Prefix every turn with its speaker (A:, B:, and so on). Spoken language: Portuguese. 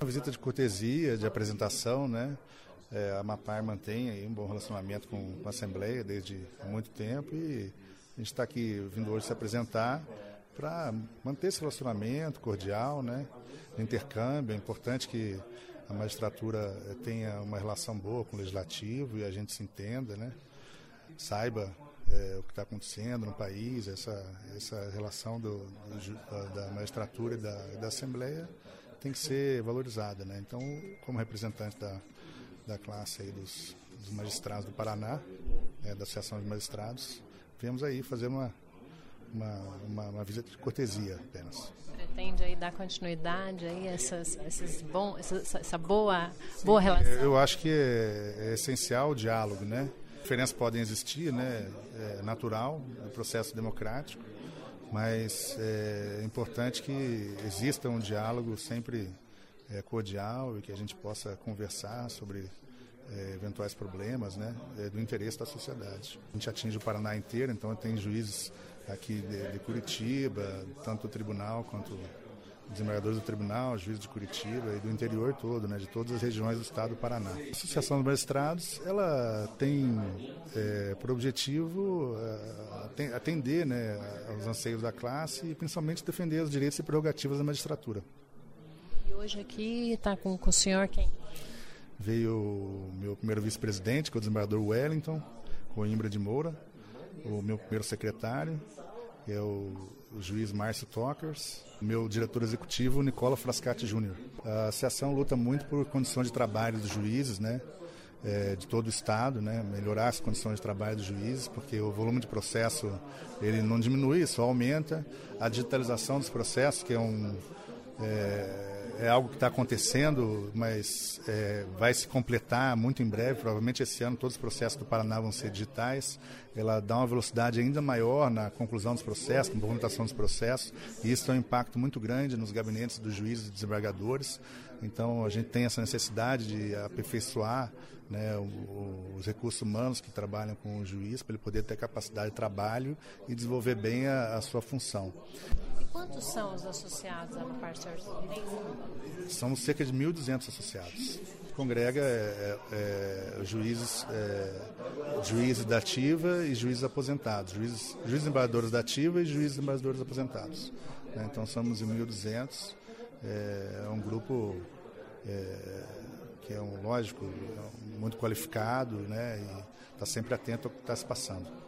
A: visita de cortesia, de apresentação, né? A Mapar mantém aí um bom relacionamento com a Assembleia desde muito tempo e a gente está aqui vindo hoje se apresentar para manter esse relacionamento cordial, né? Intercâmbio. É importante que a magistratura tenha uma relação boa com o legislativo e a gente se entenda, né? Saiba o que está acontecendo no país, essa relação da magistratura e da Assembleia tem que ser valorizada, né? Então, como representante da classe aí dos magistrados do Paraná, da Associação de Magistrados, viemos aí fazer uma visita de cortesia apenas.
B: Pretende aí dar continuidade aí essa boa relação?
A: Eu acho que é essencial o diálogo, né? Diferenças podem existir, né? É natural, é um processo democrático, mas é importante que exista um diálogo sempre cordial e que a gente possa conversar sobre eventuais problemas, né? Do interesse da sociedade. A gente atinge o Paraná inteiro, então tem juízes aqui de Curitiba, tanto do tribunal quanto desembargadores do tribunal, juízes de Curitiba e do interior todo, né, de todas as regiões do estado do Paraná. A Associação dos Magistrados, ela tem por objetivo atender, né, aos anseios da classe e principalmente defender os direitos e prerrogativas da magistratura.
B: E hoje aqui está com o senhor quem?
A: Veio o meu primeiro vice-presidente, que é o desembargador Wellington, com Imbra de Moura, o meu primeiro secretário, que é o juiz Márcio Tokers, meu diretor executivo, Nicola Frascati Júnior. A associação luta muito por condições de trabalho dos juízes, né, de todo o estado, né, melhorar as condições de trabalho dos juízes, porque o volume de processo ele não diminui, só aumenta. A digitalização dos processos, que é algo que está acontecendo, mas vai se completar muito em breve. Provavelmente esse ano todos os processos do Paraná vão ser digitais. Ela dá uma velocidade ainda maior na conclusão dos processos, na movimentação dos processos, e isso tem um impacto muito grande nos gabinetes dos juízes e desembargadores. Então a gente tem essa necessidade de aperfeiçoar, né, os recursos humanos que trabalham com o juiz, para ele poder ter capacidade de trabalho e desenvolver bem a sua função.
B: E quantos são os associados à Mapar?
A: Somos cerca de 1.200 associados. Congrega juízes da ativa e juízes aposentados, juízes desembargadores da ativa e juízes desembargadores aposentados. Então somos 1.200, é um grupo que lógico, muito qualificado, né, e está sempre atento ao que está se passando.